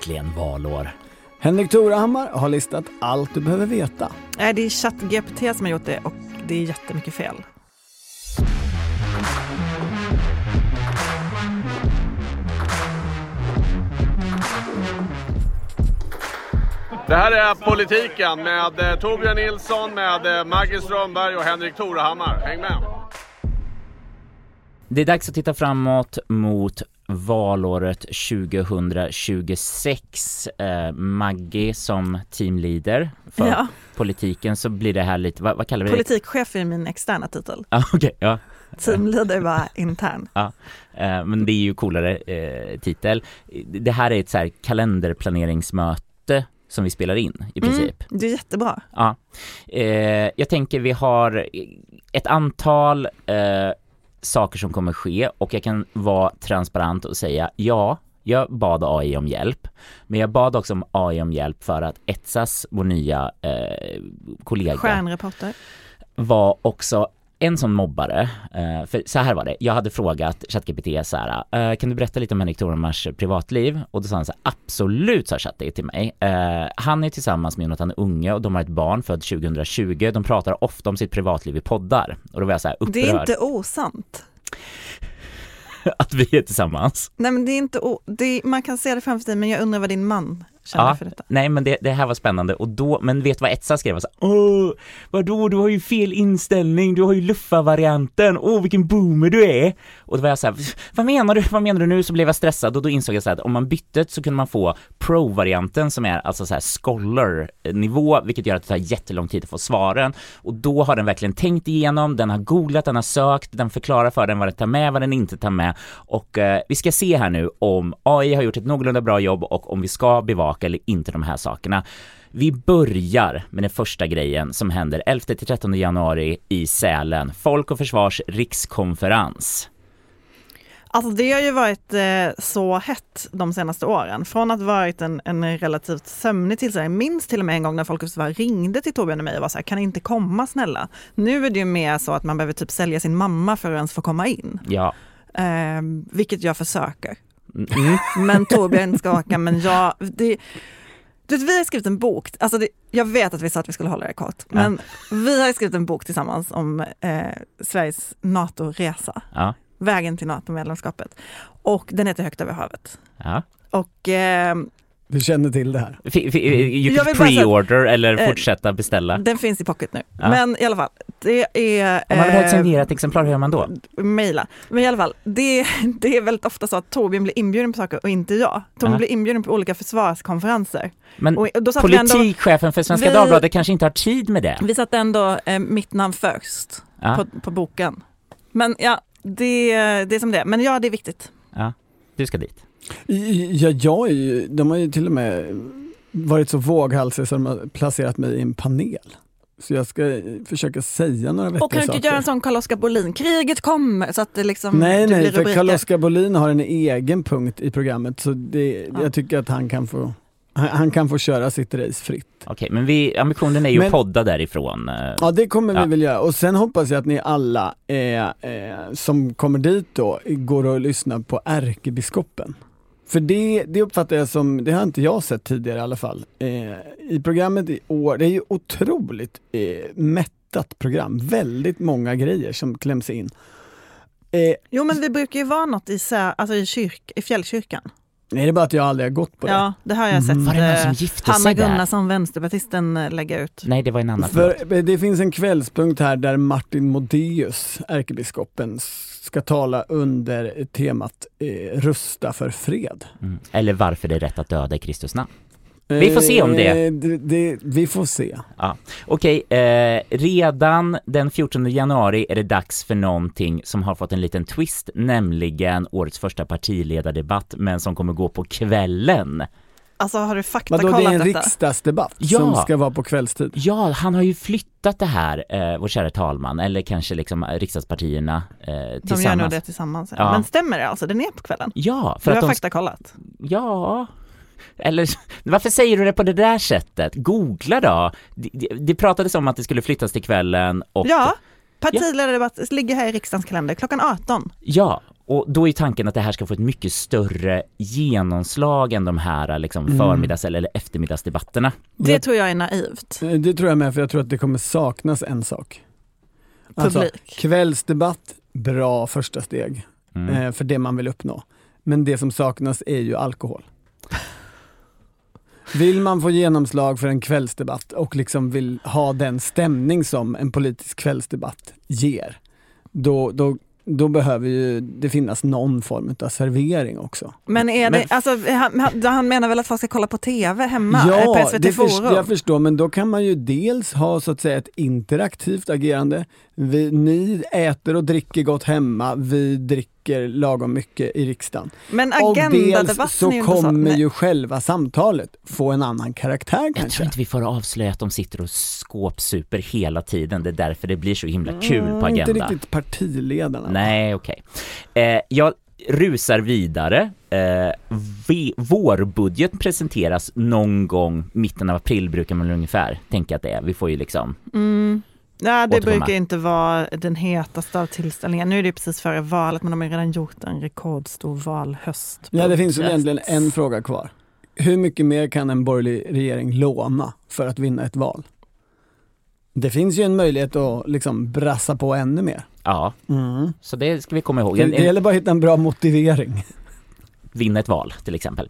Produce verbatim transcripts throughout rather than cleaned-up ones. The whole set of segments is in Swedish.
äntligen valår. Henrik Torehammar har listat allt du behöver veta. Nej, det är ChatGPT som har gjort det och det är jättemycket fel. Det här är Politiken med Torbjörn Nilsson, med Maggie Strömberg och Henrik Torehammar. Häng med! Det är dags att titta framåt mot valåret tjugohundratjugosex. Eh, Maggie som teamleader för ja. Politiken, så blir det här lite, vad, vad kallar vi det? Politikchef är min externa titel. Ah, okay, ja. Teamleader var intern. Ja, eh, men det är ju coolare eh, titel. Det här är ett så här kalenderplaneringsmöte som vi spelar in i princip. Mm, det är jättebra. Ja. Eh, jag tänker vi har ett antal eh, saker som kommer ske och jag kan vara transparent och säga ja, jag bad A I om hjälp, men jag bad också om A I om hjälp för att Etsas, vår nya eh, kollega, stjärnreporter, var också en sån mobbare. Uh, för så här var det. Jag hade frågat ChatGPT så här, uh, kan du berätta lite om Henrik Torehammars privatliv? Och då sa han så här, absolut, sa ChatGPT till mig. Uh, han är tillsammans med Jonathan Unge och de har ett barn född tjugohundratjugo. De pratar ofta om sitt privatliv i poddar. Och då var jag så här upprörd. Det är inte osant. Att vi är tillsammans. Nej, men det är inte o- det är, man kan se det framför dig, men jag undrar vad din man känner ja, för detta. Nej, men det, det här var spännande. Och då, men vet vad Etsa skrev? Så, åh, vadå? Du har ju fel inställning. Du har ju luffa-varianten. Åh, vilken boomer du är. Och då var jag så här, vad menar du? Vad menar du nu? Så blev jag stressad och då insåg jag så här, att om man bytte så kunde man få pro-varianten som är alltså så här scholar-nivå, vilket gör att det tar jättelång tid att få svaren. Och då har den verkligen tänkt igenom. Den har googlat, den har sökt, den förklarar för den vad den tar med, vad den inte tar med. Och eh, vi ska se här nu om A I har gjort ett någorlunda bra jobb och om vi ska bevaka eller inte de här sakerna. Vi börjar med den första grejen som händer elfte till trettonde januari i Sälen. Folk och Försvars rikskonferens. Alltså det har ju varit eh, så hett de senaste åren. Från att varit en, en relativt sömnig tillställning. Minst till och med en gång när Folk och Försvar ringde till Torbjörn och mig och var så här, kan inte komma snälla? Nu är det ju mer så att man behöver typ sälja sin mamma för att ens få komma in. Ja. Eh, vilket jag försöker. Mm. Men Torbjörn ska åka, men jag... Det, det, vi har skrivit en bok. Alltså det, jag vet att vi sa att vi skulle hålla det kort. Men ja. Vi har skrivit en bok tillsammans om eh, Sveriges NATO-resa. Ja. Vägen till NATO-medlemskapet. Och den heter Högt över havet. Ja. Och... Eh, du känner till det här. F- f- you can pre-order att, eller eh, fortsätta beställa. Den finns i pocket nu. Ja. Men i alla fall, det är... Om man vill ha ett signerat exemplar, hur gör man då? Mejla. Men i alla fall, det, det är väldigt ofta så att Torbjörn blir inbjuden på saker och inte jag. Torbjörn ja. blir inbjuden på olika försvarskonferenser. Men och då politikchefen för Svenska vi, Dagbladet kanske inte har tid med det. Vi satte ändå eh, mitt namn först ja. på, på boken. Men ja, det, det är som det. Men ja, det är viktigt. Ja, du ska dit. Ja, jag är ju, de har ju till och med varit så våghalsiga så de har placerat mig i en panel. Så jag ska försöka säga några vettiga saker. Och kan du inte göra en sån Carl-Oskar Bolin? Kriget kommer, så att det liksom... Nej, det nej, blir för rubriker. Carl-Oskar Bolin har en egen punkt i programmet. Så det, ja. jag tycker att han kan få... Han kan få köra sitt race fritt. Okej, men vi, ambitionen är ju men, att podda därifrån. Ja, det kommer ja. vi väl göra. Och sen hoppas jag att ni alla eh, eh, som kommer dit då går och lyssnar på ärkebiskopen. För det, det uppfattar jag som, det har inte jag sett tidigare i alla fall. Eh, I programmet i år, det är ju otroligt eh, mättat program. Väldigt många grejer som kläms in. Eh, jo, men det brukar ju vara något i, alltså i, kyrk, i fjällkyrkan. Nej, det är bara att jag aldrig har gått på det. Ja, det har jag sett. Mm. Var det någon som gifte Hanna sig där? Gunnarsson, vänsterpartisten, lägga ut. Nej, det var en annan. För det finns en kvällspunkt här där Martin Modéus, ärkebiskopen, ska tala under temat eh, Rusta för fred. Mm. Eller varför det är rätt att döda i Kristus namn. Vi får se om det. Eh, det, det vi får se. Ja. Okej, eh, redan den fjortonde januari är det dags för någonting som har fått en liten twist, nämligen årets första partiledardebatt, men som kommer gå på kvällen. Alltså har du faktakollat detta? detta? Det är en riksdagsdebatt ja. som ska vara på kvällstid. Ja, han har ju flyttat det här, eh, vår kära talman, eller kanske liksom riksdagspartierna eh, tillsammans. De gör nog det tillsammans. Ja. Men stämmer det alltså? Den är på kvällen? Ja. För du att har de... faktakollat? Ja... Eller varför säger du det på det där sättet? Googla då. Det, det, det pratades om att det skulle flyttas till kvällen. Och, ja, partiledardebatt ligger här i riksdagens kalender klockan arton. Ja, Och då är tanken att det här ska få ett mycket större genomslag än de här liksom, förmiddags- eller eftermiddagsdebatterna. Det tror jag är naivt. Det tror jag med, för jag tror att det kommer saknas en sak. Alltså, Publik. kvällsdebatt, bra första steg Mm. eh, för det man vill uppnå. Men det som saknas är ju alkohol. Vill man få genomslag för en kvällsdebatt och liksom vill ha den stämning som en politisk kvällsdebatt ger, då, då, då behöver ju det finnas någon form av servering också. Men är det, Men- alltså, han, han menar väl att folk ska kolla på tv hemma? Ja, på S V T det Forum? förstår, jag förstår, men då kan man ju dels ha så att säga ett interaktivt agerande. Vi, ni äter och dricker gott hemma, vi dricker lagom mycket i riksdagen. Men Och agendadebatten dels så är ju inte så. kommer Nej. ju själva samtalet få en annan karaktär Jag kanske. tror inte vi får avslöja att de sitter och skåpsuper hela tiden. Det är därför det blir så himla kul på Mm, Agenda. Inte riktigt partiledarna. Nej, okej. Eh, jag rusar vidare. Eh, v- vårbudget presenteras någon gång mitten av april brukar man ungefär tänka att det är. Vi får ju liksom... Mm. Ja, det Återkomma. brukar inte vara den hetaste av tillställningar. Nu är det precis före valet, men de har ju redan gjort en rekordstor valhöst. Ja, det finns ju egentligen en fråga kvar. Hur mycket mer kan en borgerlig regering låna för att vinna ett val? Det finns ju en möjlighet att liksom brassa på ännu mer. Ja, Mm. så det ska vi komma ihåg. Det, En, det en, gäller bara att hitta en bra motivering. vinna ett val till exempel.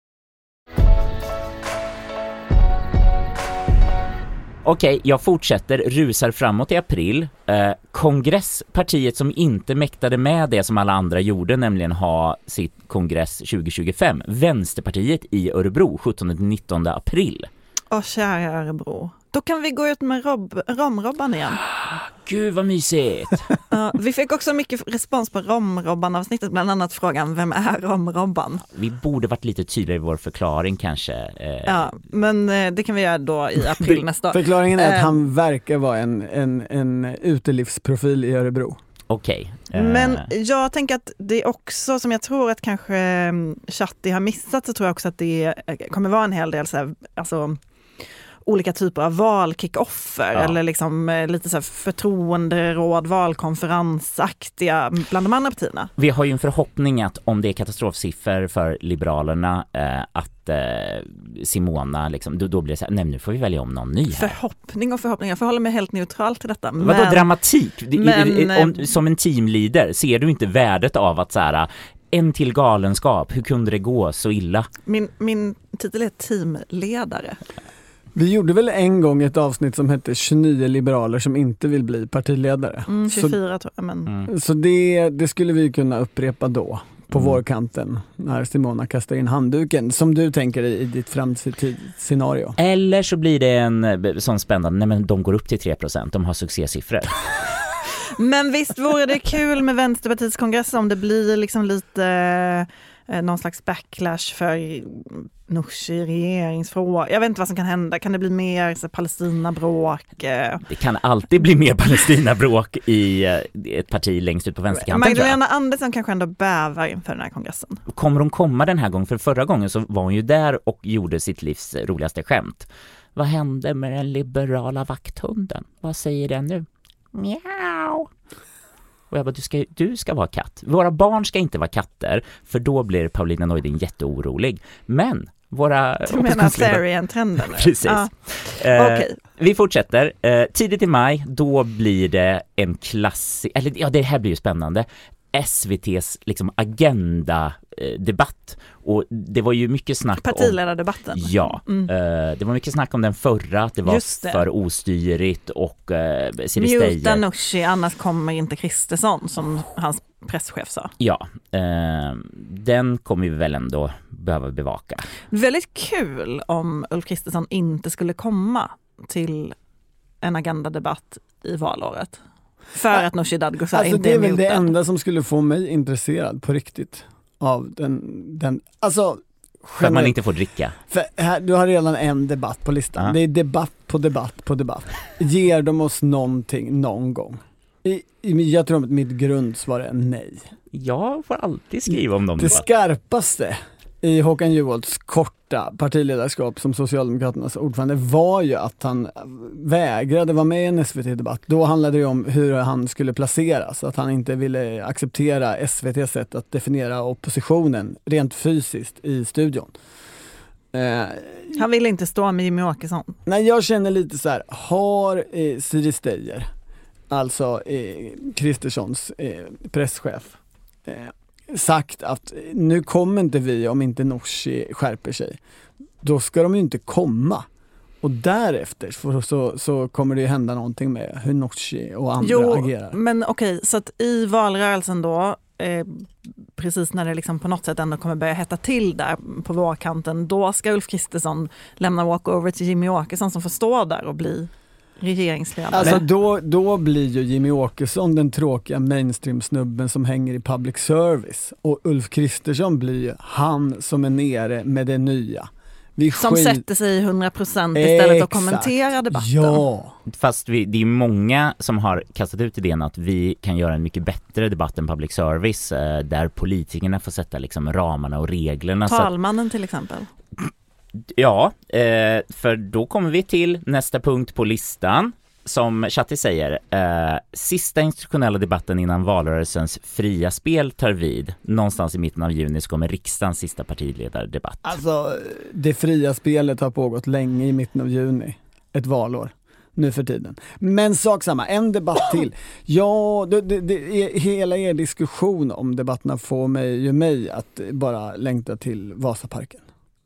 Okej, jag fortsätter, rusar framåt i april. Eh, kongresspartiet som inte mäktade med det som alla andra gjorde, nämligen ha sitt kongress tjugo tjugofem. Vänsterpartiet i Örebro, sjuttonde till nittonde april. Åh, kära Örebro. Då kan vi gå ut med rob- romrobban igen. Gud vad mysigt! Ja, vi fick också mycket respons på romrobban-avsnittet, bland annat frågan, vem är romrobban? Vi borde varit lite tydligare i vår förklaring kanske. Eh, Ja, men eh, det kan vi göra då i april nästa år. Förklaringen är att Eh. han verkar vara en, en, en utelivsprofil i Örebro. Okej. Eh, Men jag tänker att det är också, som jag tror att kanske mm, Chatti har missat, så tror jag också att det eh, kommer vara en hel del så här, alltså, olika typer av valkickoffer Ja. eller liksom eh, lite så här förtroenderåd, valkonferensaktiga bland de andra partierna. Vi har ju en förhoppning att om det är katastrofsiffror för Liberalerna eh, att eh, Simona liksom, då, då blir det så här, nej nu får vi välja om någon ny här. Förhoppning och förhoppning. Jag förhåller mig helt neutral till detta. Vadå Men, dramatik? Det- men, i- om, som en teamleader, ser du inte värdet av att så här, en till galenskap, hur kunde det gå så illa? min, min titel är teamledare. Vi gjorde väl en gång ett avsnitt som hette tjugonio liberaler som inte vill bli partiledare. Mm, Så, tjugofyra tror jag. Men... Mm. så det, det skulle vi kunna upprepa då, på Mm. vårkanten, när Simona kastar in handduken, som du tänker i, i ditt framtidsscenario. Eller så blir det en eh, sån spännande, nej men de går upp till tre procent, de har succésiffror. Men visst vore det kul med Vänsterpartiets kongress om det blir liksom lite eh, någon slags backlash för Nooshi i regeringsfrågor. Jag vet inte vad som kan hända. Kan det bli mer så, Palestina-bråk? Eh. Det kan alltid bli mer Palestina-bråk i eh, ett parti längst ut på vänsterkanten. tror jag. Magdalena Andersson kanske ändå bävar inför den här kongressen. Kommer hon komma den här gången? För förra gången så var hon ju där och gjorde sitt livs roligaste skämt. Vad hände med den liberala vakthunden? Vad säger den nu? Miau. Och jag bara, du ska, du ska vara katt. Våra barn ska inte vara katter, för då blir Paulina Neuding jätteorolig. Men våra... Du menar Clarion-trenden nu? Precis. Ja. Eh, Okej. Vi fortsätter. Eh, tidigt i maj, då blir det en klassisk... Eller ja, det här blir ju spännande. S V T:s liksom agenda-debatt. Och det var ju mycket snack om... Partiledardebatten. Ja, Mm. eh, det var mycket snack om den förra, att det var Just det. för ostyrigt och eh, Siri Muta Steijer. Nooshi, annars kommer inte Kristersson, som hans presschef sa. Ja, eh, den kommer vi väl ändå behöva bevaka. Väldigt kul om Ulf Kristersson inte skulle komma till en agendadebatt i valåret. För att Nooshi Dadgostar Alltså inte det är är väl det mutad. enda som skulle få mig intresserad på riktigt av den, den alltså För att man inte får dricka. För här, du har redan en debatt på listan. Ja. Det är debatt på debatt på debatt. Ger de oss någonting någon gång? I, i, jag tror att mitt grundsvar är nej. Jag får alltid skriva om dem. Det skarpaste i Håkan Juholts korta första partiledarskap som Socialdemokraternas ordförande var ju att han vägrade vara med i en S V T-debatt. Då handlade det om hur han skulle placeras, att han inte ville acceptera S V T:s sätt att definiera oppositionen rent fysiskt i studion. Eh, Han ville inte stå med Jimmy Åkesson. Nej, jag känner lite så här, har eh, Siri Steyer, alltså eh, Kristerssons eh, presschef, eh, sagt att nu kommer inte vi om inte Nooshi skärper sig. Då ska de ju inte komma. Och därefter för så, så kommer det ju hända någonting med hur Nooshi och andra jo, agerar. Men okej, okay, så att i valrörelsen då, eh, precis när det liksom på något sätt ändå kommer börja hetta till där på vårkanten, då ska Ulf Kristersson lämna walkover till Jimmy Åkesson som får stå där och bli regeringsledare. Alltså då, då blir ju Jimmy Åkesson den tråkiga mainstream-snubben som hänger i public service. Och Ulf Kristersson blir ju han som är nere med det nya. Vi som skit... sätter sig i hundra procent istället Exakt. och kommenterar debatten. Ja. Fast vi, det är många som har kastat ut idén att vi kan göra en mycket bättre debatt än public service eh, där politikerna får sätta liksom ramarna och reglerna. Talmannen så att, till exempel. Ja, eh, för då kommer vi till nästa punkt på listan. Som Chatti säger, eh, sista institutionella debatten innan valrörelsens fria spel tar vid. Någonstans i mitten av juni så kommer riksdagens sista partiledardebatt. Alltså, det fria spelet har pågått länge i mitten av juni. Ett valår. Nu för tiden. Men sak samma, en debatt till. Ja, det, det, det, hela er diskussion om debatterna får mig, ju mig att bara längta till Vasaparken.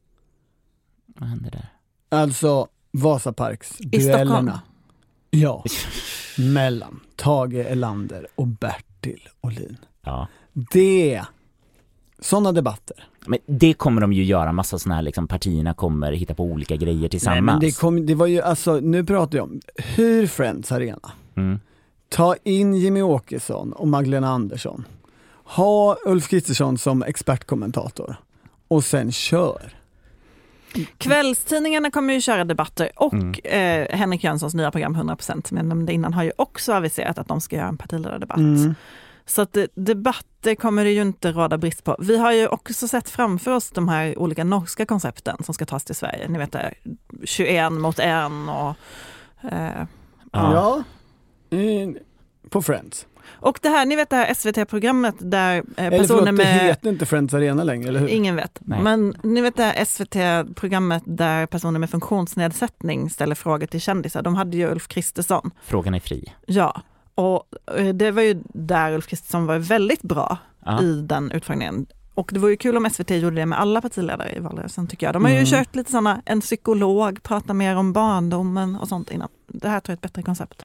Vad händer där? Alltså, Vasaparksduellerna. Ja, mellan Tage Erlander och Bertil Ohlin. Ja. Det, sådana debatter. Men det kommer de ju göra, massa sådana här liksom, partierna kommer hitta på olika grejer tillsammans. Nej, men det, kom, det var ju, alltså, nu pratar jag om hur Friends Arena. Mm. Ta in Jimmy Åkesson och Magdalena Andersson. Ha Ulf Kristersson som expertkommentator. Och sen kör. Kvällstidningarna kommer ju köra debatter och mm. eh, Henrik Jönssons nya program hundra procent som jag nämnde innan har ju också aviserat att de ska göra en partiledardebatt. Mm. Så att debatter kommer det ju inte råda brist på. Vi har ju också sett framför oss de här olika norska koncepten som ska tas till Sverige. Ni vet det, tjugoen mot en och... Eh, ja, ja. Mm. På Friends. Och det här, ni vet det här S V T-programmet där eh, personer eller förlåt, med... det heter inte Friends Arena längre, eller hur? Ingen vet. Nej. Men ni vet det här S V T-programmet där personer med funktionsnedsättning ställer frågor till kändisar. De hade ju Ulf Kristersson. Frågan är fri. Ja, och det var ju där Ulf Kristersson var väldigt bra Aha. i den utfrågningen. Och det var ju kul om S V T gjorde det med alla partiledare i valrörelsen tycker jag. De har ju mm. kört lite sådana, en psykolog, prata mer om barndomen och sånt innan. Det här tror jag är ett bättre koncept.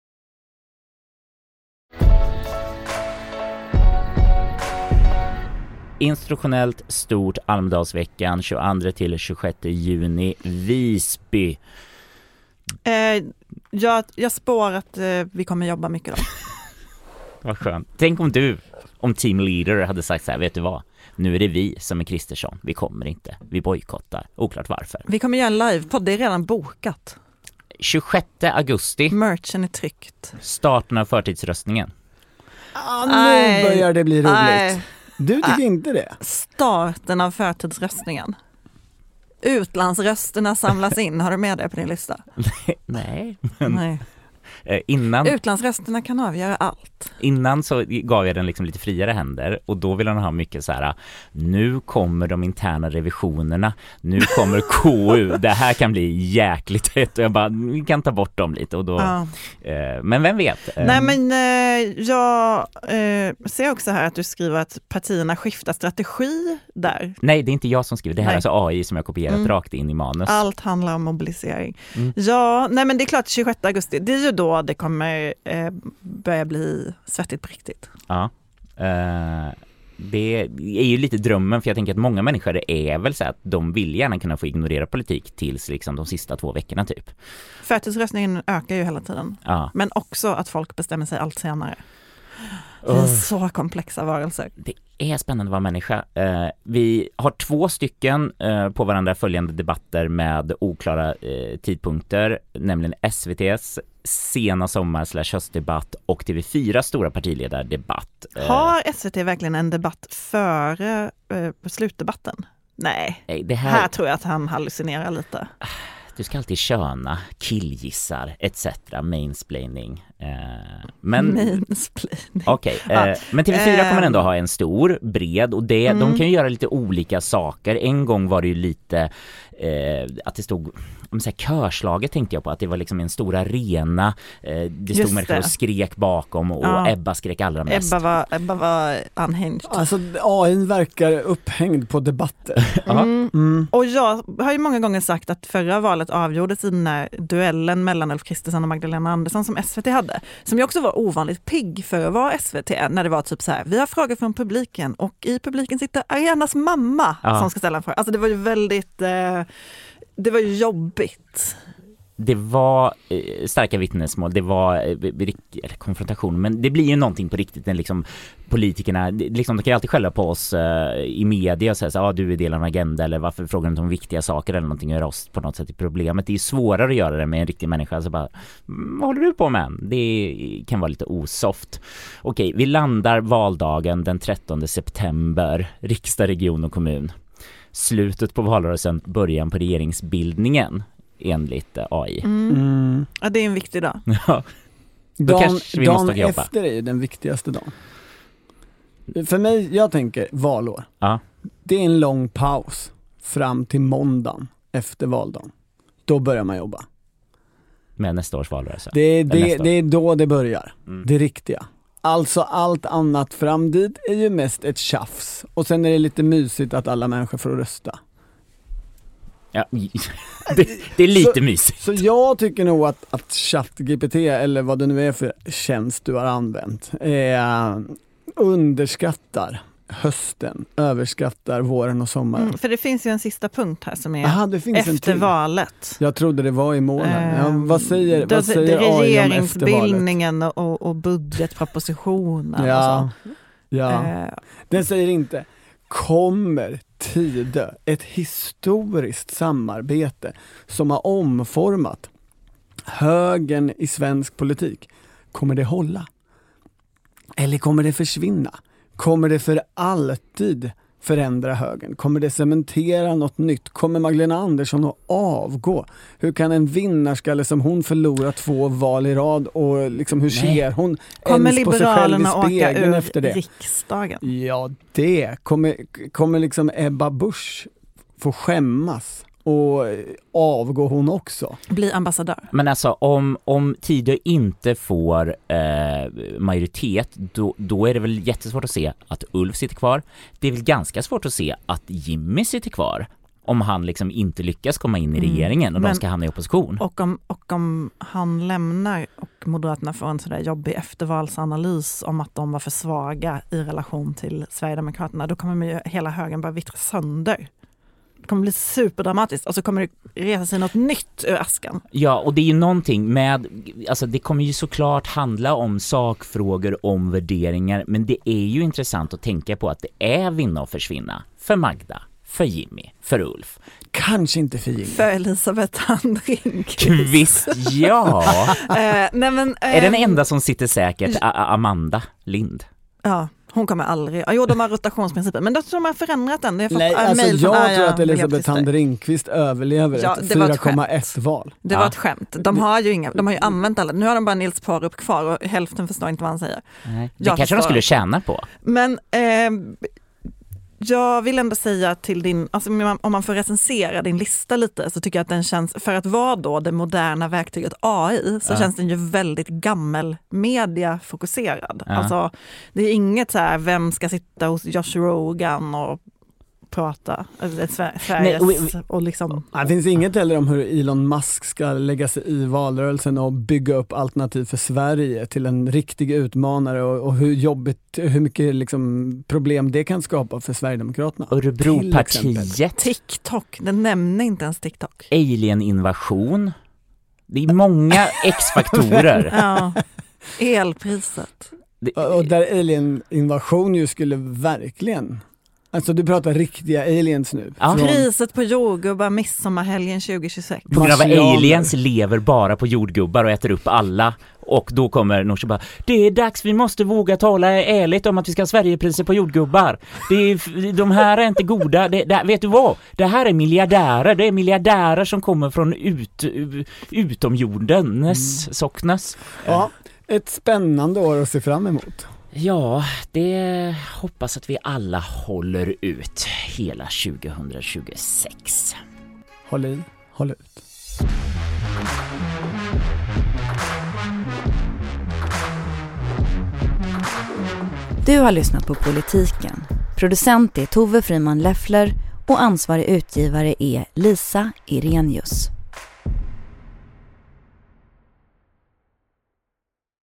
Institutionellt stort Almedalsveckan tjugoandra till tjugosjätte juni Visby. Eh, jag, jag spår att eh, vi kommer jobba mycket då. Vad skönt. Tänk om du, om team leader hade sagt så här, vet du vad? Nu är det vi som är Kristersson. Vi kommer inte. Vi bojkottar. Oklart varför. Vi kommer göra en livepodd. Det är redan bokat. tjugosjätte augusti. Merchen är tryckt. Starten av förtidsröstningen. Ah, nu Aj. börjar det bli roligt. Aj. Du tycker Aj. inte det? Starten av förtidsröstningen. Utlandsrösterna samlas in. Har du med det på din lista? Nej. Men... Nej. Innan, Utlandsrösterna kan avgöra allt. Innan så gav jag den liksom lite friare händer och då vill han ha mycket så här: nu kommer de interna revisionerna, nu kommer K U, det här kan bli jäkligt hett och jag bara, vi kan ta bort dem lite och då, ja. eh, men vem vet? Nej men eh, jag eh, ser också här att du skriver att partierna skiftar strategi där. Nej, det är inte jag som skriver, det här nej. är alltså A I som jag kopierat mm. rakt in i manus. Allt handlar om mobilisering. Mm. Ja, nej men det är klart tjugosjätte augusti, det är ju då det kommer eh, börja bli svettigt på riktigt. Ja, eh, det är ju lite drömmen för jag tänker att många människor är väl så att de vill gärna kunna få ignorera politik tills liksom de sista två veckorna typ. Förtidsröstningen ökar ju hela tiden. Ja. Men också att folk bestämmer sig allt senare. Det är så komplexa varelser. Det är spännande att vara människa. Eh, vi har två stycken eh, på varandra följande debatter med oklara eh, tidpunkter, nämligen S V T:s sena sommar slash höstdebatt och T V fyra stora partiledardebatt. Har S V T verkligen en debatt före eh, slutdebatten? Nej, Nej, det här... här tror jag att han hallucinerar lite. Du ska alltid köna, killgissar, et cetera. Mansplaining. Eh, men Mansplaining. Okej, okay, eh, ja. men T V fyra kommer ändå ha en stor, bred och det, Mm. de kan ju göra lite olika saker. En gång var det ju lite eh, att det stod om så här, körslaget tänkte jag på, att det var liksom en stor arena. Eh, det stod Just människor det. och skrek bakom och Ja. Ebba skrek allra mest. Ebba var, Ebba var unhinged. Alltså A I verkar upphängd på debatter. Mm. Mm. Och jag har ju många gånger sagt att förra valet avgjordes i den här duellen mellan Ulf Kristersson och Magdalena Andersson som S V T hade. Som ju också var ovanligt pigg för att vara S V T. När det var typ så här, vi har frågor från publiken och i publiken sitter Arianas mamma Ja. som ska ställa en fråga. Alltså det var ju väldigt, eh, det var ju jobbigt. Det var eh, starka vittnesmål, det var eh, rikt- eller konfrontation, men det blir ju någonting på riktigt när liksom politikerna, liksom, de kan ju alltid skälla på oss eh, i media och säga så, ah, du är del av en agenda eller varför frågar du inte om viktiga saker eller någonting, gör oss på något sätt i problemet. Det är svårare att göra det med en riktig människa, så bara, vad håller du på med? Det kan vara lite osoft. Okej, vi landar valdagen den trettonde september, riksdag, region och kommun. Slutet på valrörelsen, början på regeringsbildningen enligt A I. Mm. Mm. Ja, det är en viktig dag. Ja. Då Dan, kanske vi dagen måste jobba. efter är den viktigaste dagen. För mig, jag tänker valår. Ja. Det är en lång paus fram till måndagen efter valdagen. Då börjar man jobba. Med nästa års valrörelse. Det är, Eller det, nästa år. det är då det börjar. Mm. Det riktiga. Alltså allt annat fram dit är ju mest ett tjafs. Och sen är det lite mysigt att alla människor får rösta. Ja, det, det är lite Så- mysigt. Så jag tycker nog att, att ChatGPT eller vad det nu är för tjänst du har använt eh, underskattar hösten, överskattar våren och sommaren. Mm, för det finns ju en sista punkt här som är Aha, det finns en efter till. valet. Jag trodde det var i månaden. Ja, Ehm, vad säger, då- vad säger A I om efter valet? regeringsbildningen och, och budgetpropositionen Ja, och så. ja. Eh, Den säger inte kommer Tidö, ett historiskt samarbete som har omformat högern i svensk politik. Kommer det hålla? Eller kommer det försvinna? Kommer det för alltid förändra högern? Kommer det cementera något nytt? Kommer Magdalena Andersson att avgå? Hur kan en vinnarskalle som hon förlora två val i rad och liksom hur Nej. ser hon kommer ens på sig själv i Liberalerna åka spegeln ur efter det? riksdagen? Ja, det. Kommer, kommer liksom Ebba Busch få skämmas och avgå hon också? Bli ambassadör. Men alltså om, om Tidö inte får eh, majoritet, då, då är det väl jättesvårt att se att Ulf sitter kvar. Det är väl ganska svårt att se att Jimmy sitter kvar om han liksom inte lyckas komma in i Mm, regeringen och men- de ska hamna i opposition. Och om, och om han lämnar och Moderaterna får en sådär jobbig eftervalsanalys om att de var för svaga i relation till Sverigedemokraterna, då kommer ju hela högen bara vittra sönder. Det kommer bli superdramatiskt och så kommer det resa sig något nytt ur askan. Ja, och det är ju någonting med, alltså det kommer ju såklart handla om sakfrågor, om värderingar, men det är ju intressant att tänka på att det är vinna och försvinna för Magda, för Jimmy, för Ulf. Kanske inte för Jimmy. För Elisabeth Handring. Visst, ja. eh, nej men, eh, Är den enda som sitter säkert A- A- Amanda Lind? Ja, hon kommer aldrig. Jo, de har rotationsprincipen, men de har förändrat den. Jag har fått Nej, ett alltså mejl från jag Arja tror att Elisabeth Miljöpartister. Handringqvist överlever Ja, ett det var ett fyra komma ett skämt. val. Det Ja. var ett skämt. De har ju inga, de har ju använt alla. Nu har de bara Nils Pårup kvar och hälften förstår inte vad han säger. Nej. Det Jag kanske de förstår. skulle tjäna på. Men eh, jag vill ändå säga till din, alltså om man får recensera din lista lite så tycker jag att den känns, för att vara då det moderna verktyget A I så Ja. känns den ju väldigt gammelmediafokuserad. Ja. Alltså det är inget så här, vem ska sitta hos Josh Rogan och prata, alltså, Sver- Sveriges Nej, och- och liksom... Det finns inget heller om hur Elon Musk ska lägga sig i valrörelsen och bygga upp alternativ för Sverige till en riktig utmanare och, och hur jobbigt, hur mycket liksom problem det kan skapa för Sverigedemokraterna. Örebropartiet, TikTok, den nämner inte ens TikTok. alien-invasion. Det är många X-faktorer. Ja, elpriset. Det- Och och där alien-invasion ju skulle verkligen Alltså du pratar riktiga aliens nu. Ja. Från... Priset på jordgubbar midsommarhelgen tjugohjugosex. På grund av att Marsianer. aliens lever bara på jordgubbar och äter upp alla. Och då kommer Nooshi bara, det är dags, vi måste våga tala ärligt om att vi ska ha Sverigepriser på jordgubbar. Det är, de här är inte goda. Det, det, vet du vad? Det här är miljardärer. Det är miljardärer som kommer från ut, utomjordens mm. socknes. Ja, ett spännande år att se fram emot. Ja, det hoppas att vi alla håller ut hela tjugohundratjugosex. Håll i, håll ut. Du har lyssnat på Politiken. Producent är Tove Friman Leffler och ansvarig utgivare är Lisa Irenius.